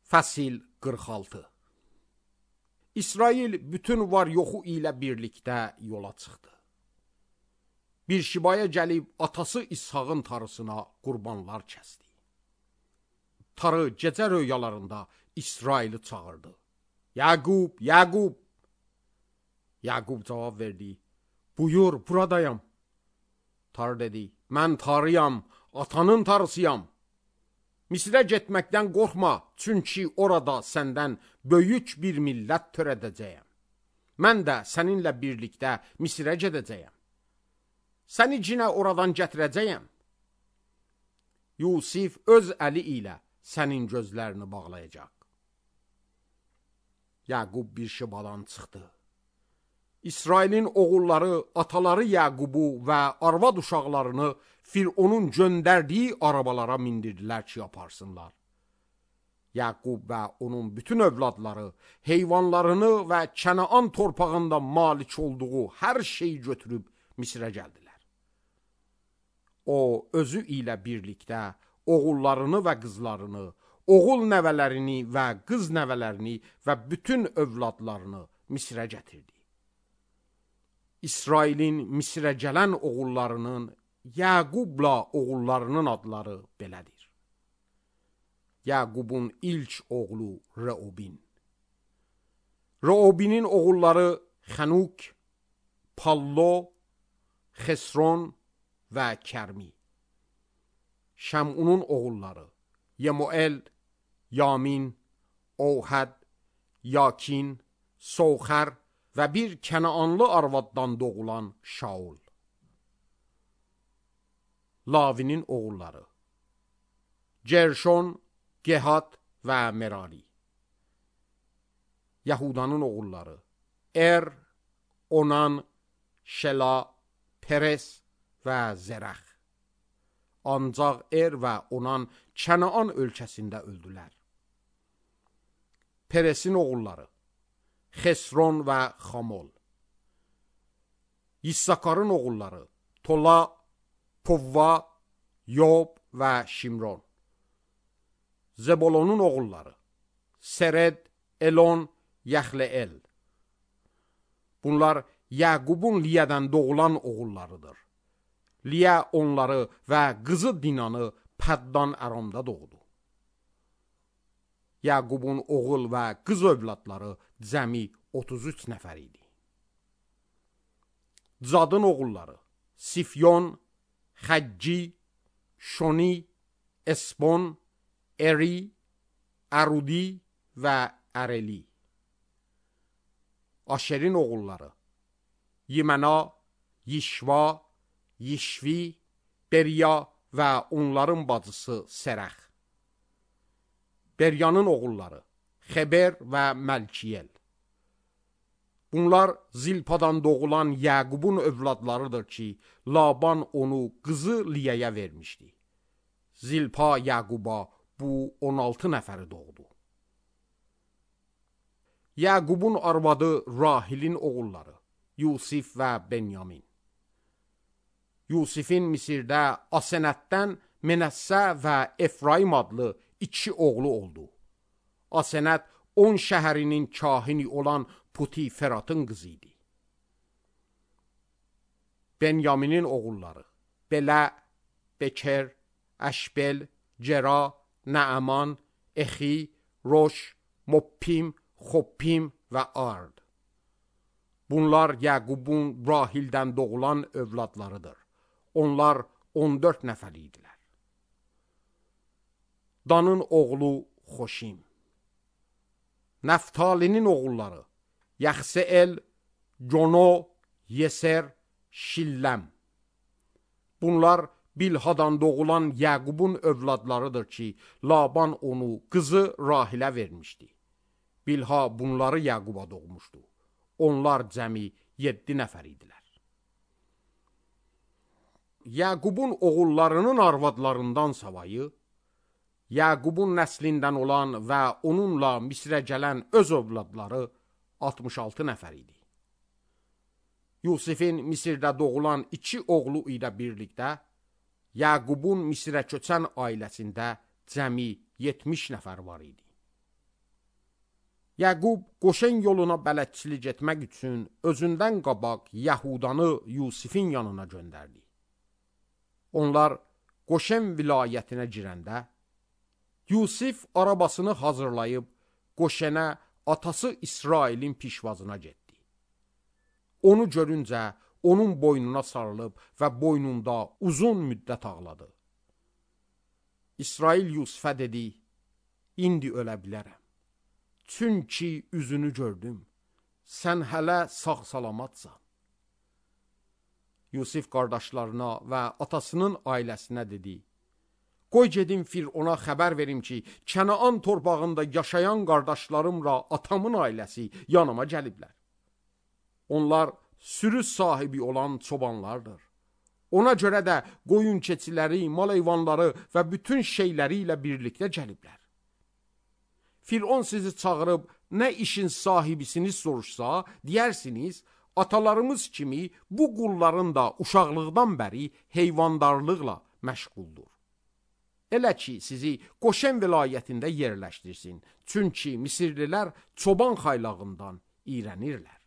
Fəsil 46. İsrail bütün var yoxu ilə birlikdə yola çıxdı. Bir şibaya gəlib atası İshağın tarısına qurbanlar kəsdi. Tarı gecə röyalarında İsraili çağırdı. Yaqub, Yaqub. Yaqub cavab verdi. Buyur, buradayam. Tarı dedi, mən tarıyam, atanın tarısıyam. Misrə getməkdən qorxma, çünki orada səndən böyük bir millət törədəcəyəm. Mən də səninlə birlikdə Misrə gedəcəyəm. Səni cinə oradan gətirəcəyəm. Yusif öz əli ilə sənin gözlərini bağlayacaq. Yaqub bir şibadan çıxdı. İsrailin oğulları ataları Yaqubu və arvad uşaqlarını Fironun göndərdiyi arabalara mindirdilər ki, aparsınlar. Yaqub və onun bütün övladları heyvanlarını və Kənaan torpağında malik olduğu hər şeyi götürüb Misrə gəldilər. O, özü ilə birlikdə oğullarını və qızlarını, oğul nəvələrini və qız nəvələrini və bütün övladlarını Misrə gətirdi. İsrailin Misrə gələn oğullarının Yaqubla oğullarının adları belədir. Yaqubun ilk oğlu Reubin. Reubinin oğulları Xənuk, Pallo, Xesron və Kərmi. Şəmunun oğulları Yemuel, Yamin, Ohəd, Yakin, Soxər və bir Kənaanlı arvaddan doğulan Şaul. Lavinin oğulları Gerşon, Gehat və Merari. Yahudanın oğulları Onan, Şela, Peres və Zərəx. Ancaq və Onan Kənaan ölkəsində öldülər. Peresin oğulları Xesron və Xamol. İssakarın oğulları Tola, Povva, Yob və Şimron. Zebolonun oğulları Sered, Elon, Yaxleel. Bunlar Yaqubun Liyədən doğulan oğullarıdır. Liyə onları və qızı Dinanı Pəddan Əramda doğdu. Yaqubun oğul və qız övladları cəmi 33 nəfər idi. Cadın oğulları Sifyon, Xəcci, Şoni, Esbon, Eri, Ərudi və Əreli. Aşerin oğulları Yiməna, Yişva, Yişvi, Beriya və onların bacısı Sərəx. Beryanın oğulları Xeber və Məlkiyel. Bunlar Zilpadan doğulan Yaqubun övladlarıdır ki, Laban onu qızı Liyəyə vermişdi. Zilpa Yaquba bu 16 nəfəri doğdu. Yaqubun arvadı Rahilin oğulları Yusif və Benyamin. Yusifin Misirdə Asenətdən Menəssə və Efraim adlı 2 oğlu oldu. Asenət 10 şəhərinin kahini olan Putiferatın qızı idi. Benyaminin oğulları Belə, Beker, Əşbel, Cera, Nəəman, Exi, Roş, Moppim, Xoppim və Ard. Bunlar Yaqubun Rahildən doğulan övladlarıdır. Onlar 14 nəfər idilər. Danın oğlu Xoşim. Nəftalinin oğulları Yaxseel, Cono, Yeser, Şilləm. Bunlar Bilhadan doğulan Yaqubun övladlarıdır ki, Laban onu qızı Rahilə vermişdi. Bilha bunları Yaquba doğmuşdu. Onlar cəmi 7 nəfər idilər. Yaqubun oğullarının arvadlarından savayı, Yaqubun nəslindən olan və onunla Misrə gələn öz övladları 66 nəfər idi. Yusifin Misirdə doğulan 2 oğlu ilə birlikdə, Yaqubun Misrə köçən ailəsində cəmi 70 nəfər var idi. Yəqub Qoşen yoluna bələdçilik etmək üçün özündən qabaq Yəhudanı Yusifin yanına göndərdi. Onlar Qoşen vilayətinə girəndə, Yusif arabasını hazırlayıb Qoşenə atası İsrailin pişvazına getdi. Onu görüncə onun boynuna sarılıb və boynunda uzun müddət ağladı. İsrail Yusifə dedi, indi ölə bilərəm. Çünki üzünü gördüm, sən hələ sağ-salamatsan. Yusif qardaşlarına və atasının ailəsinə dedi, qoy gedim Firona xəbər verim ki, Kənaan torpağında yaşayan qardaşlarımla atamın ailəsi yanıma gəliblər. Onlar sürü sahibi olan çobanlardır. Ona görə də qoyun keçiləri, mal heyvanları və bütün şeyləri ilə birlikdə gəliblər. Firon sizi çağırıb nə işin sahibisini soruşsa, deyərsiniz, atalarımız kimi bu qulların da uşaqlıqdan bəri heyvandarlıqla məşğuldur. Elə ki, sizi Qoşen vilayətində yerləşdirsin, çünki Misirlilər çoban xaylağından iyrənirlər.